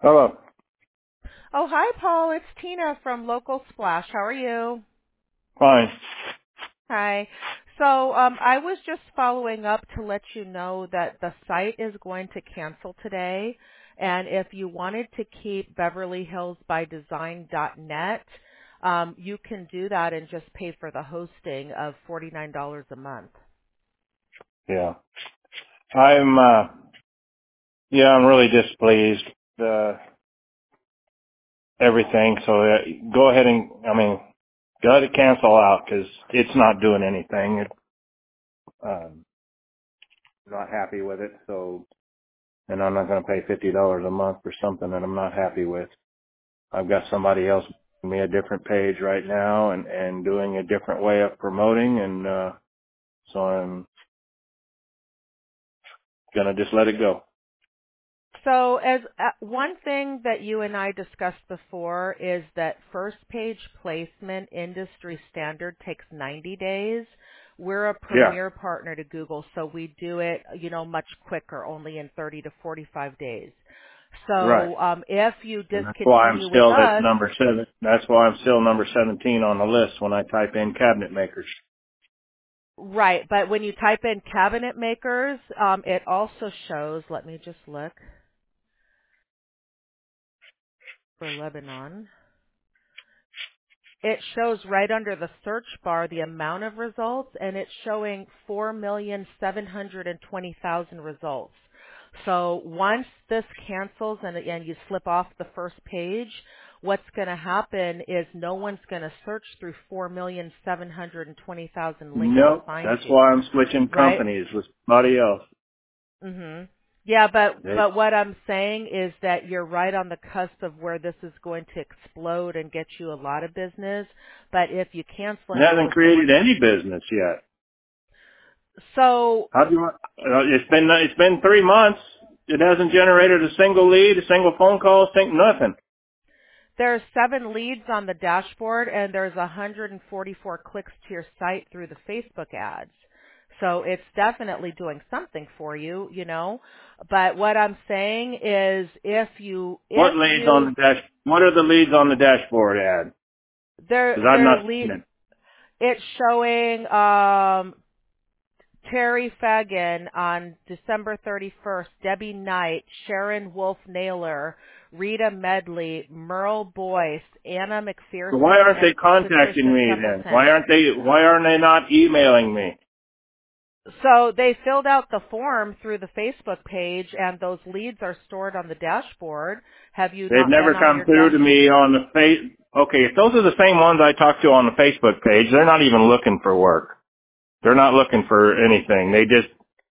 Hello. Oh, hi, Paul. It's Tina from Local Splash. How are you? Fine. Hi. So I was just following up to let you know that the site is going to cancel today. And if you wanted to keep BeverlyHillsByDesign.net, you can do that and just pay for the hosting of $49 a month. Yeah. I'm, I'm really displeased, everything. So go ahead and, go ahead and cancel out because it's not doing anything. Um, not happy with it. So, and I'm not going to pay $50 a month for something that I'm not happy with. I've got somebody else giving me a different page right now and doing a different way of promoting. And, so I'm going to just let it go. So as one thing that you and I discussed before is that first page placement industry standard takes 90 days. We're a Yeah. premier partner to Google, so we do it, much quicker, only in 30 to 45 days. Right. So if you And that's why I'm discontinue with still at us, number 7. That's why I'm still number 17 on the list when I type in cabinet makers. right, but when you type in cabinet makers, it also shows, let me just look for Lebanon. It shows right under the search bar the amount of results, and it's showing 4,720,000 results. So once this cancels and you slip off the first page, what's going to happen is no one's going to search through 4,720,000 links to Nope. find That's you, why I'm switching right? companies with somebody else. Mhm. Yeah, It but what I'm saying is that you're right on the cusp of where this is going to explode and get you a lot of business. But if you cancel and go hasn't with someone, created any business yet. so How do you want, it's been 3 months. It hasn't generated a single lead, a single phone call, nothing. there's 7 leads on the dashboard and there's 144 clicks to your site through the Facebook ads. So it's definitely doing something for you, But what I'm saying is if What leads on you, the what are the leads on the dashboard ad? Because I've they're not seen lead, it. it's showing, Terry Fagan on December 31st, Debbie Knight, Sharon Wolf Naylor, Rita Medley, Merle Boyce, Anna So why McPherson, aren't they and contacting Patricia me then? Templeton. Why aren't they not emailing me? So they filled out the form through the Facebook page and those leads are stored on the dashboard. Have you They've not been never on come your through dash? to me on the Okay, if those are the same ones I talked to on the Facebook page, they're not even looking for work. They're not looking for anything. They just,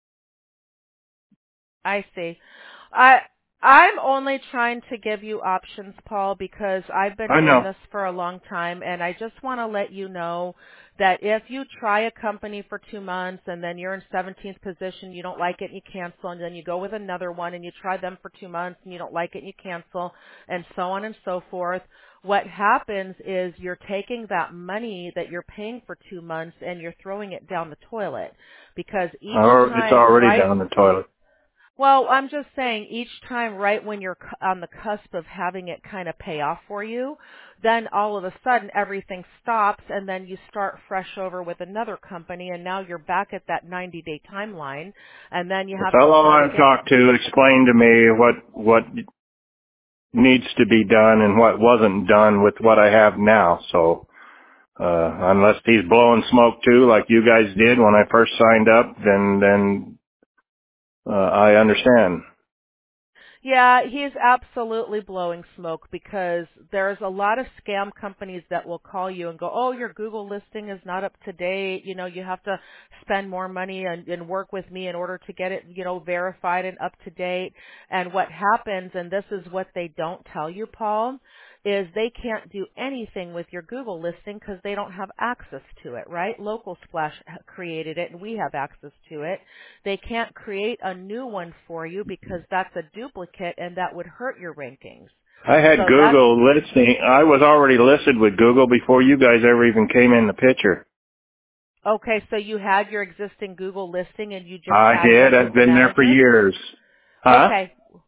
I see. I I'm only trying to give you options, Paul, because I've been I doing know. this for a long time and I just want to let you know that if you try a company for 2 months and then you're in 17th position, you don't like it and you cancel, and then you go with another one and you try them for 2 months and you don't like it and you cancel, and so on and so forth, what happens is you're taking that money that you're paying for 2 months and you're throwing it down the toilet, because each Or it's time, already right? down the toilet. Well, I'm just saying each time right when you're on the cusp of having it kind of pay off for you, then all of a sudden everything stops and then you start fresh over with another company and now you're back at that 90-day timeline and then you The have to fellow start I've again. talked to explained to me what needs to be done and what wasn't done with what I have now. So, unless he's blowing smoke too, like you guys did when I first signed up, then I understand. Yeah, he's absolutely blowing smoke because there's a lot of scam companies that will call you and go, "Oh, your Google listing is not up to date. You have to spend more money and work with me in order to get it, verified and up to date." And what happens, and this is what they don't tell you, Paul, is they can't do anything with your Google listing because they don't have access to it, right? Local Splash created it and we have access to it. They can't create a new one for you because that's a duplicate and that would hurt your rankings. I had So that's Google listing. I was already listed with Google before you guys ever even came in the picture. okay. So you had your existing Google listing and you just I added did. them as I've the been there for manager? years. Huh? Okay.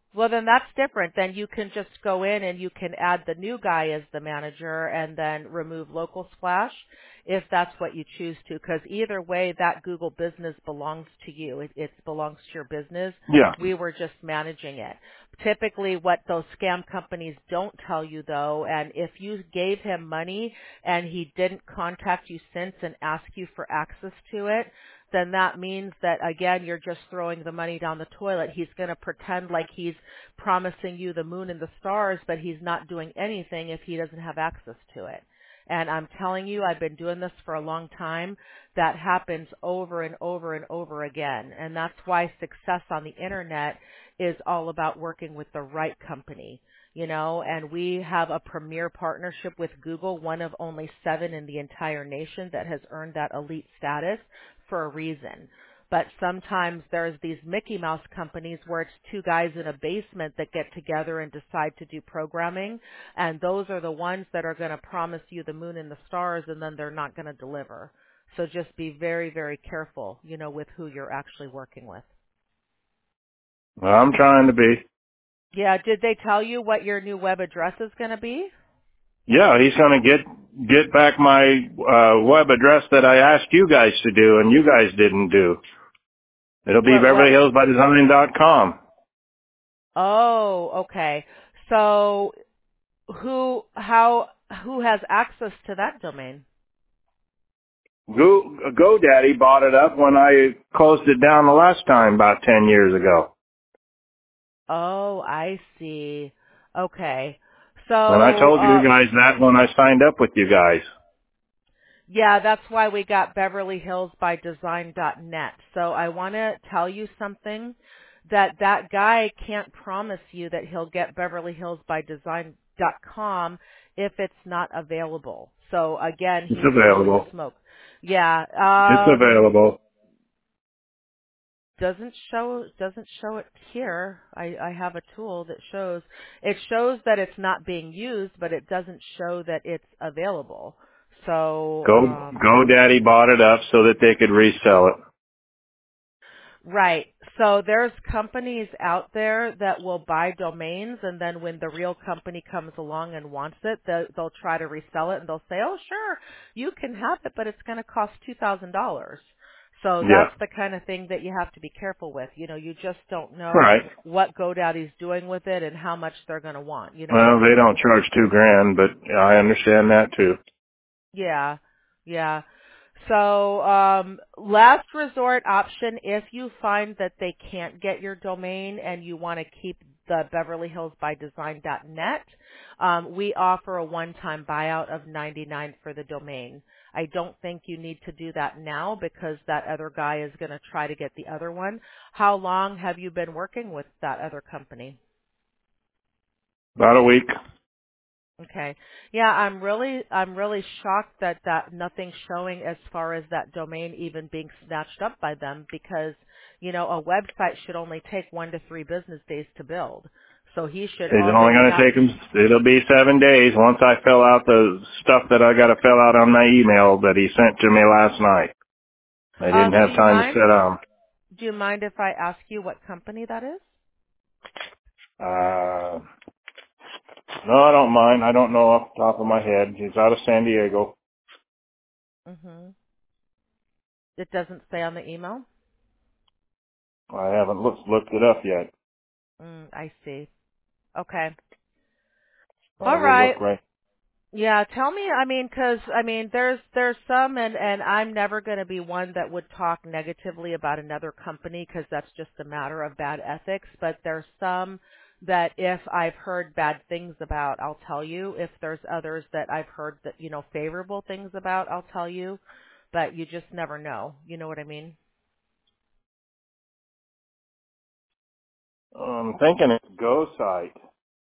Well, then that's different. Then you can just go in and you can add the new guy as the manager and then remove Local Splash if that's what you choose to. Because either way, that Google business belongs to you. It belongs to your business. Yeah. We were just managing it. Typically, what those scam companies don't tell you, though, and if you gave him money and he didn't contact you since and ask you for access to it, then that means that, again, you're just throwing the money down the toilet. He's going to pretend like he's promising you the moon and the stars, but he's not doing anything if he doesn't have access to it. And I'm telling you, I've been doing this for a long time. That happens over and over and over again. And that's why success on the internet is all about working with the right company. And we have a premier partnership with Google, one of only 7 in the entire nation that has earned that elite status for a reason. But sometimes there's these Mickey Mouse companies where it's 2 guys in a basement that get together and decide to do programming, and those are the ones that are going to promise you the moon and the stars, and then they're not going to deliver. So just be very, very careful, with who you're actually working with. Well, I'm trying to be. Yeah, did they tell you what your new web address is going to be? Yeah, he's going to get back my web address that I asked you guys to do, and you guys didn't do. It'll be What? BeverlyHillsByDesign.com. Oh, okay. So who has access to that domain? GoDaddy bought it up when I closed it down the last time about 10 years ago. Oh, I see. Okay. And I So, told you guys that when I signed up with you guys. yeah, that's why we got BeverlyHillsByDesign.net. So I want to tell you something that guy can't promise you that he'll get BeverlyHillsByDesign.com if it's not available. So again, It's he's blowing available. smoke. Yeah. It's available. Doesn't show it here. I have a tool that shows that it's not being used, but it doesn't show that it's available. So GoDaddy bought it up so that they could resell it. right. So there's companies out there that will buy domains, and then when the real company comes along and wants it, they'll try to resell it, and they'll say, "Oh, sure, you can have it, but it's going to cost $2,000." So Yeah. that's the kind of thing that you have to be careful with. You just don't know Right. what GoDaddy's doing with it and how much they're going to want. You know what I Well, they mean? don't charge $2,000, but I understand that too. Yeah, yeah. So, last resort option, if you find that they can't get your domain and you want to keep the BeverlyHillsByDesign.net, we offer a one-time buyout of $99 for the domain. I don't think you need to do that now because that other guy is going to try to get the other one. How long have you been working with that other company? About a week. Okay. Yeah, I'm really shocked that nothing's showing as far as that domain even being snatched up by them because, a website should only take 1 to 3 business days to build. So he should It's only already going to have. take them, it'll be 7 days once I fill out the stuff that I got to fill out on my email that he sent to me last night. I didn't Do have you time to mind? sit down. Do you mind if I ask you what company that is? No, I don't mind. I don't know off the top of my head. He's out of San Diego. Mhm. It doesn't say on the email. I haven't looked it up yet. I see. Okay. I All will right. look right. Yeah, tell me, there's some, and I'm never going to be one that would talk negatively about another company because that's just a matter of bad ethics, but there's some that if I've heard bad things about, I'll tell you. If there's others that I've heard that, favorable things about, I'll tell you, but you just never know. You know what I mean? I'm thinking it's Go Site.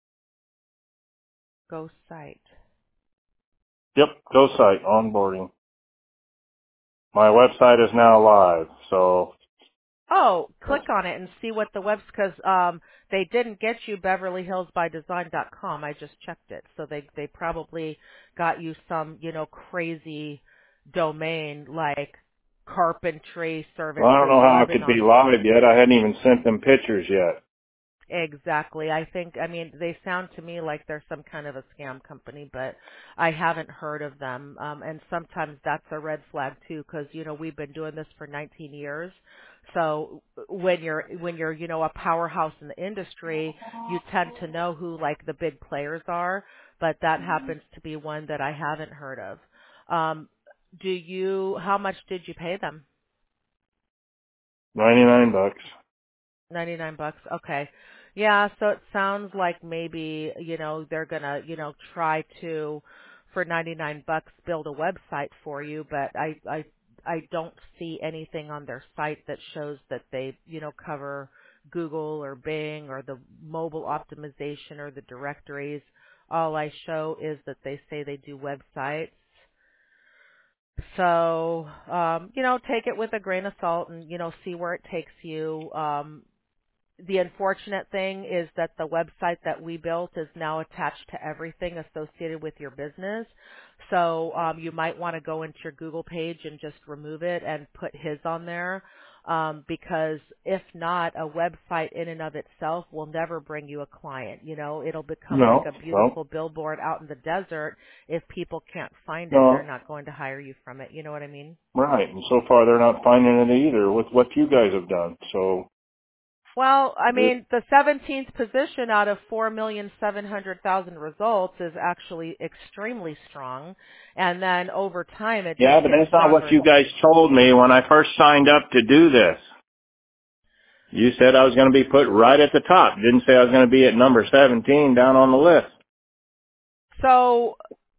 Go site. Yep, Go Site onboarding. My website is now live, so Oh, that's, click on it and see what the webs because they didn't get you BeverlyHillsByDesign.com. I just checked it, so they probably got you some crazy domain like Carpentry well, I don't Services know how it could be Lebanon. live yet. I hadn't even sent them pictures yet. Exactly. I mean, they sound to me like they're some kind of a scam company, but I haven't heard of them. And sometimes that's a red flag too, because, we've been doing this for 19 years. So when you're, a powerhouse in the industry, you tend to know who like the big players are, but that happens to be one that I haven't heard of. Um, how much did you pay them? $99. $99. Okay. Yeah, so it sounds like maybe, they're gonna, try to for $99 build a website for you, but I don't see anything on their site that shows that they, cover Google or Bing or the mobile optimization or the directories. All I show is that they say they do websites. So, take it with a grain of salt and, see where it takes you. The unfortunate thing is that the website that we built is now attached to everything associated with your business. So you might want to go into your Google page and just remove it and put his on there, because if not, a website in and of itself will never bring you a client. It'll become like No, a beautiful billboard out in the desert. If people can't find it, they're no, not going to hire you from it. You know what I mean? right. And so far they're not finding it either with what you guys have done. So, Well, I mean, the 17th position out of 4,700,000 results is actually extremely strong. And then over time, it yeah, just but gets that's not what stronger. you guys told me when I first signed up to do this. You said I was going to be put right at the top. Didn't say I was going to be at number 17 down on the list. So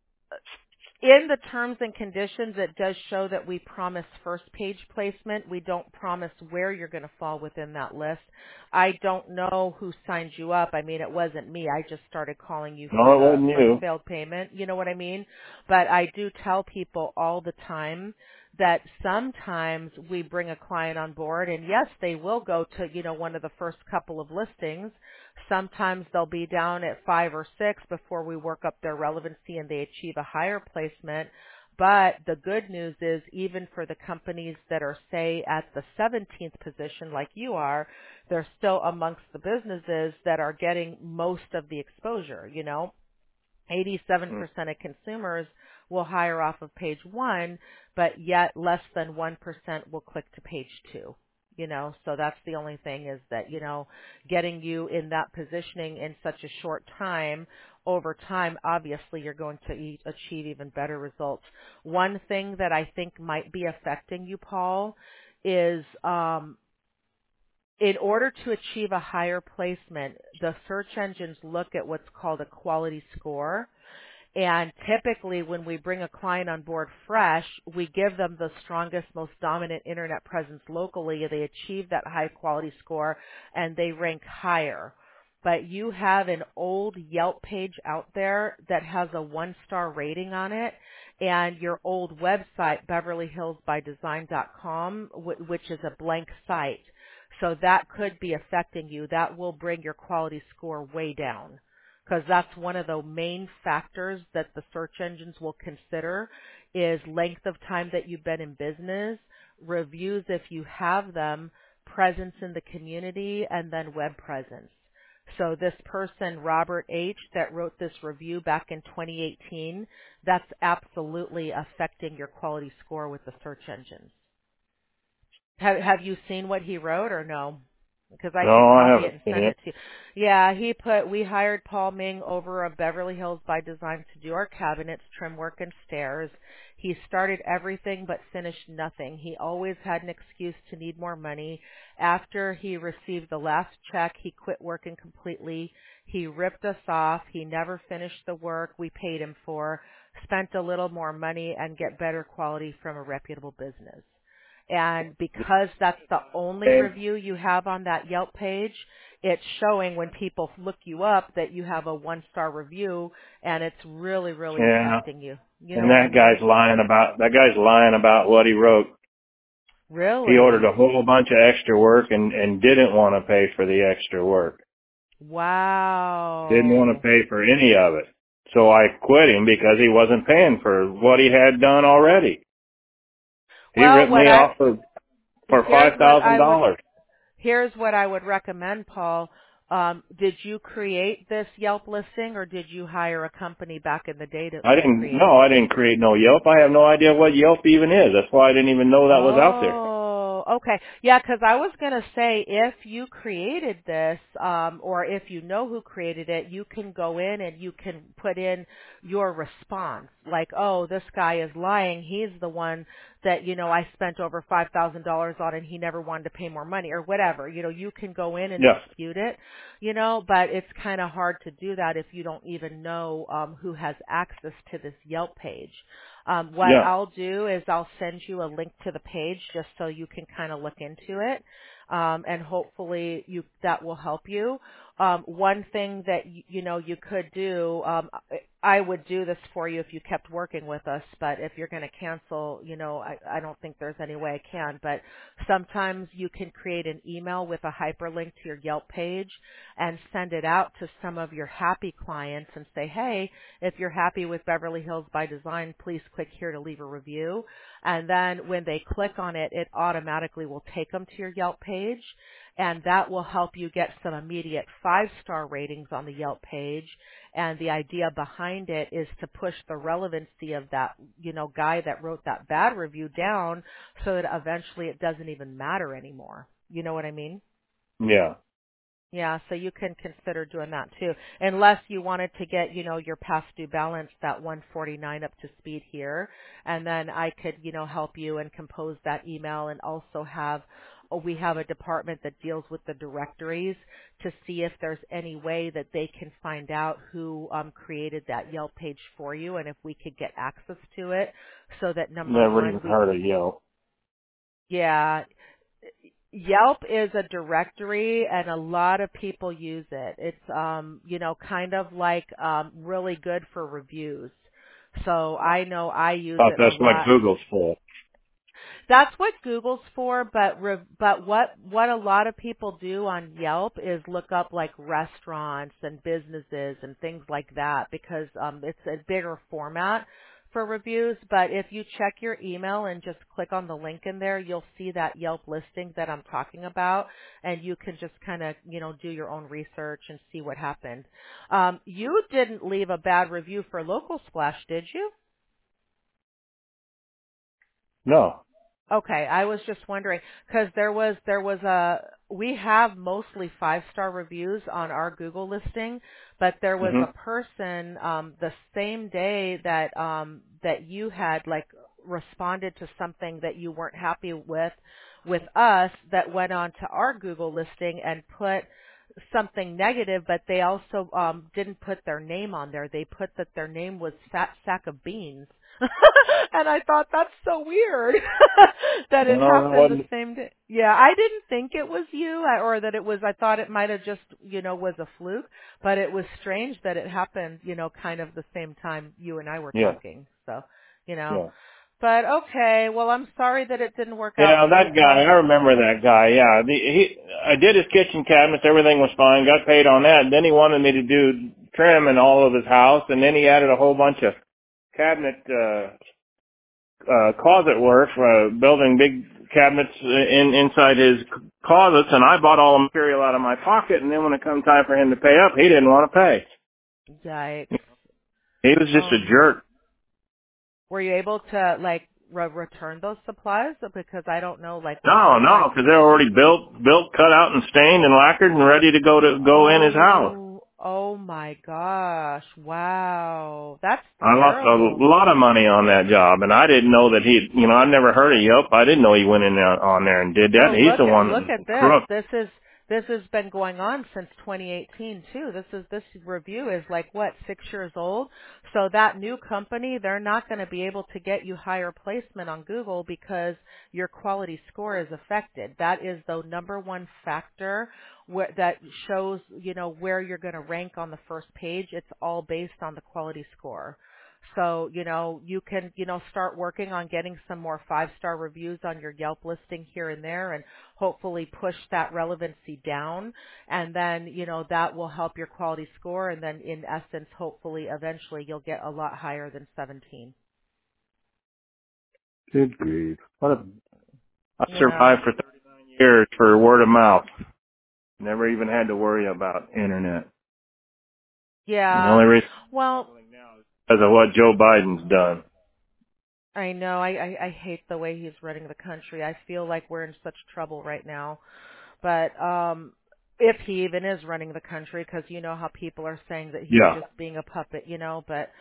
in the terms and conditions, it does show that we promise first page placement. We don't promise where you're going to fall within that list. I don't know who signed you up. I mean, it wasn't me. I just started calling you No, for it the wasn't for the you. failed payment. You know what I mean? But I do tell people all the time that sometimes we bring a client on board and yes, they will go to, one of the first couple of listings. Sometimes they'll be down at 5 or 6 before we work up their relevancy and they achieve a higher placement. But the good news is even for the companies that are, say, at the 17th position like you are, they're still amongst the businesses that are getting most of the exposure, 87% of consumers will hire off of page 1, but yet less than 1% will click to page 2. So that's the only thing is that, getting you in that positioning in such a short time, over time, obviously you're going to achieve even better results. One thing that I think might be affecting you, Paul, is in order to achieve a higher placement, the search engines look at what's called a quality score. And typically when we bring a client on board fresh, we give them the strongest, most dominant internet presence locally. They achieve that high quality score and they rank higher. But you have an old Yelp page out there that has a 1-star rating on it, and your old website, BeverlyHillsByDesign.com, which is a blank site. So that could be affecting you. That will bring your quality score way down, because that's one of the main factors that the search engines will consider is length of time that you've been in business, reviews if you have them, presence in the community, and then web presence. So this person, Robert H., that wrote this review back in 2018, that's absolutely affecting your quality score with the search engines. Have you seen what he wrote or no? Because I No, can I copy it haven't and seen send it. it to you. Yeah, we hired Paul Ming over of Beverly Hills by Design to do our cabinets, trim work, and stairs. He started everything but finished nothing. He always had an excuse to need more money. After he received the last check, he quit working completely. He ripped us off. He never finished the work we paid him for, spent a little more money, and get better quality from a reputable business. And because that's the only Okay. review you have on that Yelp page, it's showing when people look you up that you have a 1-star review, and it's really, really Yeah. affecting you. You know And what I that mean? guy's lying about what he wrote. He ordered Really? a whole bunch of extra work and didn't want to pay for the extra work. Didn't want to Wow. pay for any of it. So I quit him because he wasn't paying for what he had done already. He Well, ripped me off for here's what I would $5,000. Here's what I would recommend, Paul. Did you create this Yelp listing, or did you hire a company back in the day to create it? I didn't create no Yelp. I have no idea what Yelp even is. That's why I didn't even know that was out there. Oh, okay. Yeah, because I was going to say if you created this, or if you know who created it, you can go in and you can put in your response. Like, oh, this guy is lying. He's the one that, I spent over $5,000 on and he never wanted to pay more money or whatever. You can go in and Yeah. dispute it, but it's kind of hard to do that if you don't even know who has access to this Yelp page. What Yeah. I'll do is I'll send you a link to the page just so you can kind of look into it, and hopefully that will help you. One thing that you could do, I would do this for you if you kept working with us, but if you're going to cancel, I don't think there's any way I can. But sometimes you can create an email with a hyperlink to your Yelp page and send it out to some of your happy clients and say, hey, if you're happy with Beverly Hills by Design, please click here to leave a review. And then when they click on it, it automatically will take them to your Yelp page, and that will help you get some immediate 5-star ratings on the Yelp page. And the idea behind it is to push the relevancy of that, guy that wrote that bad review down so that eventually it doesn't even matter anymore. You know what I mean? Yeah. Yeah, so you can consider doing that too, unless you wanted to get, your past due balance, that 149 up to speed here, and then I could, help you and compose that email and also we have a department that deals with the directories to see if there's any way that they can find out who created that Yelp page for you and if we could get access to it so that number Never even one, heard of Yelp. yeah. Yelp is a directory and a lot of people use it. It's kind of like really good for reviews. So I know I use Thought it a that's what lot. Google's for. That's what Google's for, but what a lot of people do on Yelp is look up like restaurants and businesses and things like that because it's a bigger format for reviews. But if you check your email and just click on the link in there, you'll see that Yelp listing that I'm talking about, and you can just kind of do your own research and see what happened. You didn't leave a bad review for Local Splash, did you? No. Okay, I was just wondering because we have mostly 5-star reviews on our Google listing, but there was Mhm. a person the same day that you had like responded to something that you weren't happy with us that went on to our Google listing and put something negative, but they also didn't put their name on there. They put that their name was Fat Sack of Beans. And I thought that's so weird that it No, that happened the wasn't. same day. Yeah, I didn't think it was you or that it was, I thought it might have just, was a fluke, but it was strange that it happened, kind of the same time you and I were Yeah. talking. So, you know, Yeah. but okay, well, I'm sorry that it didn't work out Yeah, for you, that guy. Tom. I remember that guy. Yeah, I did his kitchen cabinets. Everything was fine. Got paid on that. And then he wanted me to do trim in all of his house, and then he added a whole bunch of cabinet closet work, building big cabinets inside his closets. And I bought all the material out of my pocket. And then when it come time for him to pay up, he didn't want to pay. Yikes. He was just a jerk. Were you able to like return those supplies? Because I don't know like what No, kind of no, because they're already built, cut out, and stained and lacquered and ready to go in his house. Oh my gosh. Wow. That's I lost terrible. a lot of money on that job, and I didn't know that I'd never heard of Yelp. I didn't know he went in there on there and did that. Well, He's the one that look was at the this. crook. This has been going on since 2018 too. This review is like what, 6 years old. So that new company, they're not going to be able to get you higher placement on Google because your quality score is affected. That is the number one factor that shows, where you're going to rank on the first page. It's all based on the quality score. So, you can, start working on getting some more 5-star reviews on your Yelp listing here and there and hopefully push that relevancy down. And then, that will help your quality score. And then in essence, hopefully, eventually you'll get a lot higher than 17. Good grief! I Yeah. survived for 39 years for word of mouth. Never even had to worry about internet. And the Yeah. only reason Well, now is because of what Joe Biden's done. I know. I hate the way he's running the country. I feel like we're in such trouble right now. But if he even is running the country, because you know how people are saying that he's Yeah. just being a puppet, But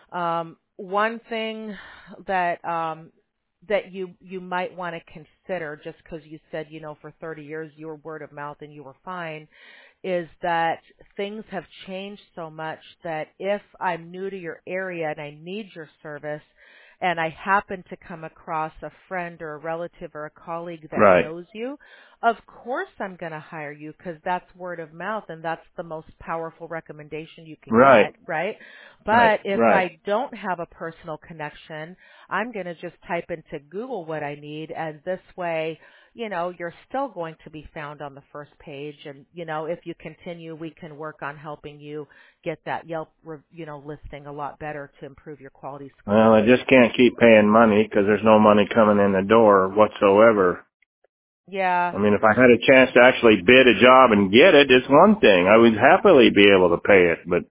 one thing that that you might want to consider, just because you said, for 30 years you were word of mouth and you were fine, is that things have changed so much that if I'm new to your area and I need your service and I happen to come across a friend or a relative or a colleague that Right. knows you, of course I'm going to hire you because that's word of mouth and that's the most powerful recommendation you can Right. get, right? Right. But if Right. I don't have a personal connection, I'm going to just type into Google what I need, and this way you're still going to be found on the first page. And, if you continue, we can work on helping you get that Yelp, listing a lot better to improve your quality Well, score. I just can't keep paying money because there's no money coming in the door whatsoever. Yeah. I mean, if I had a chance to actually bid a job and get it, it's one thing. I would happily be able to pay it, but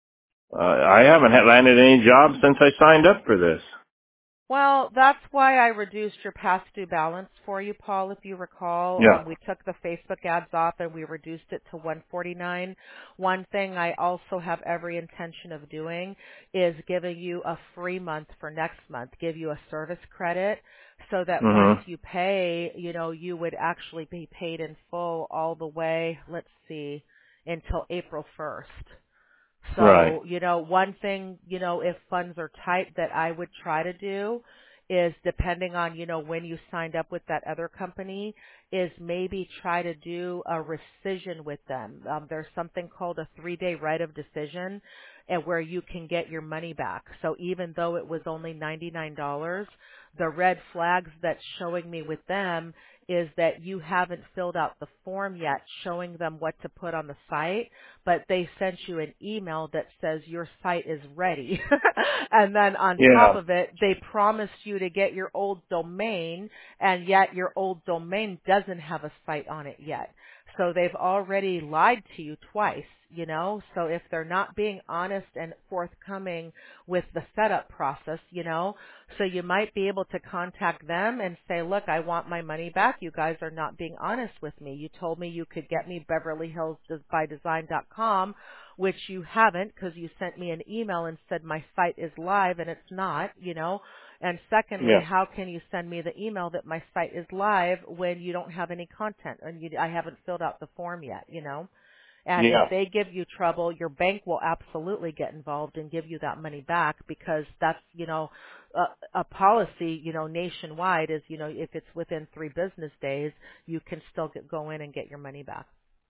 I haven't landed any jobs since I signed up for this. Well, that's why I reduced your past due balance for you, Paul. If you recall, Yeah. we took the Facebook ads off and we reduced it to 149. One thing I also have every intention of doing is giving you a free month for next month, give you a service credit so that once Mhm. you pay, you would actually be paid in full all the way, let's see, until April 1st. Right. So, one thing, if funds are tight that I would try to do is depending on, when you signed up with that other company is maybe try to do a rescission with them. There's something called a 3-day right of decision and where you can get your money back. So even though it was only $99, the red flags that's showing me with them is that you haven't filled out the form yet showing them what to put on the site, but they sent you an email that says your site is ready. And then on top Yeah. of it, they promised you to get your old domain, and yet your old domain doesn't have a site on it yet. So they've already lied to you twice. So if they're not being honest and forthcoming with the setup process, so you might be able to contact them and say, look, I want my money back. You guys are not being honest with me. You told me you could get me BeverlyHillsByDesign.com, which you haven't because you sent me an email and said my site is live and it's not. And secondly, Yeah. how can you send me the email that my site is live when you don't have any content and I haven't filled out the form yet? And if Yeah. they give you trouble, your bank will absolutely get involved and give you that money back because that's, a policy, nationwide is, if it's within 3 business days, you can still go in and get your money back.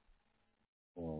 All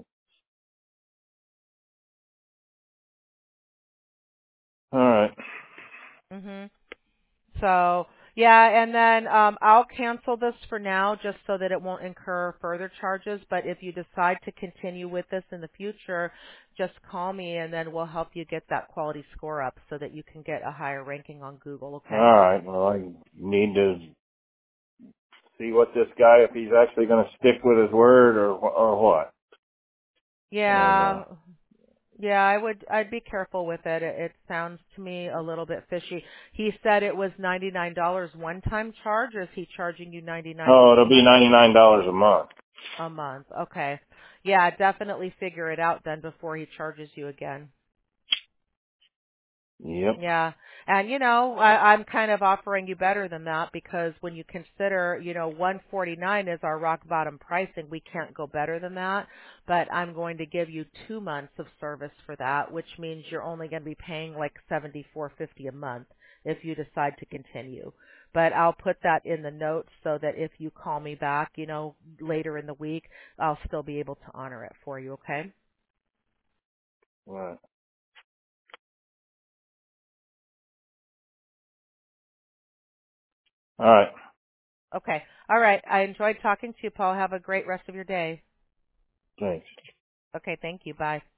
right. Mhm. So, yeah, and then I'll cancel this for now just so that it won't incur further charges. But if you decide to continue with this in the future, just call me and then we'll help you get that quality score up so that you can get a higher ranking on Google, All okay? right. Well, I need to see what this guy, if he's actually going to stick with his word or what. And Yeah, yeah, I'd be careful with it. It sounds to me a little bit fishy. He said it was $99 one-time charge, or is he charging you 99 oh, it'll be $99 a month. a month? Okay. Yeah, definitely figure it out then before he charges you again. Yep. Yeah. And I'm kind of offering you better than that because when you consider, 149 is our rock bottom pricing, we can't go better than that. But I'm going to give you 2 months of service for that, which means you're only going to be paying like $74.50 a month if you decide to continue. But I'll put that in the notes so that if you call me back, later in the week, I'll still be able to honor it for you, okay? All right. All right. Okay. All right. I enjoyed talking to you, Paul. Have a great rest of your day. Thanks. Okay, thank you. Bye.